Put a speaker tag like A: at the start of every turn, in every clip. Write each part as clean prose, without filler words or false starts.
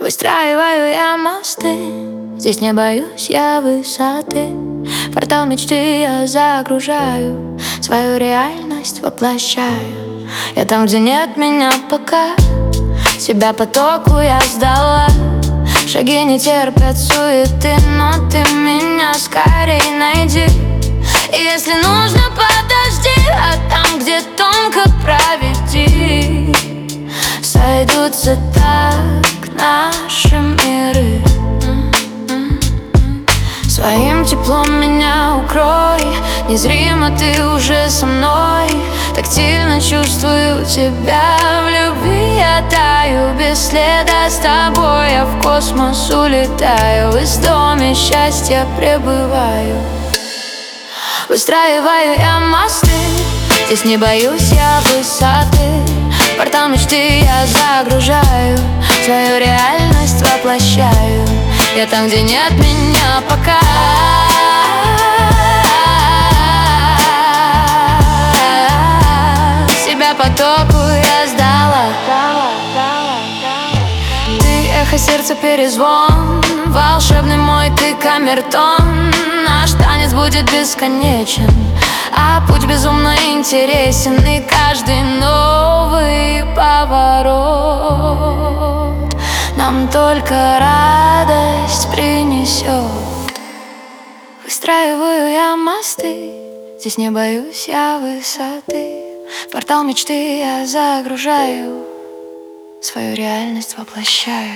A: Выстраиваю я мосты, здесь не боюсь я высоты. Портал мечты я загружаю, свою реальность воплощаю. Я там, где нет меня пока, себя потоку я сдала. Шаги не терпят суеты, но ты меня скорей найди. И если нужно, подожди, а там, где тонко, проведи. Сойдутся так наши миры. Своим теплом меня укрой, незримо ты уже со мной. Тактильно чувствую тебя, в любви я таю. Без следа с тобой я в космос улетаю, в доме счастья пребываю. Выстраиваю я мосты, здесь не боюсь я высоты. Портал мечты я загружаю, свою реальность воплощаю. Я там, где нет меня пока. Себя потоку я сдала. Ты эхо сердца, перезвон, волшебный мой ты камертон. Наш танец будет бесконечен, а путь безумно интересен. И каждый новый поворот нам только радость принесет. Выстраиваю я мосты, здесь не боюсь я высоты. В портал мечты я загружаю, свою реальность воплощаю.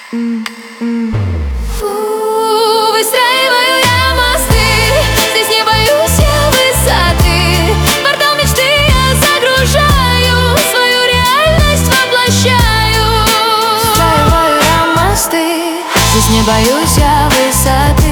A: Выстраиваю я мосты, здесь не боюсь я высоты. В портал мечты я загружаю, свою реальность воплощаю. Выстраиваю я мосты, здесь не боюсь я высоты.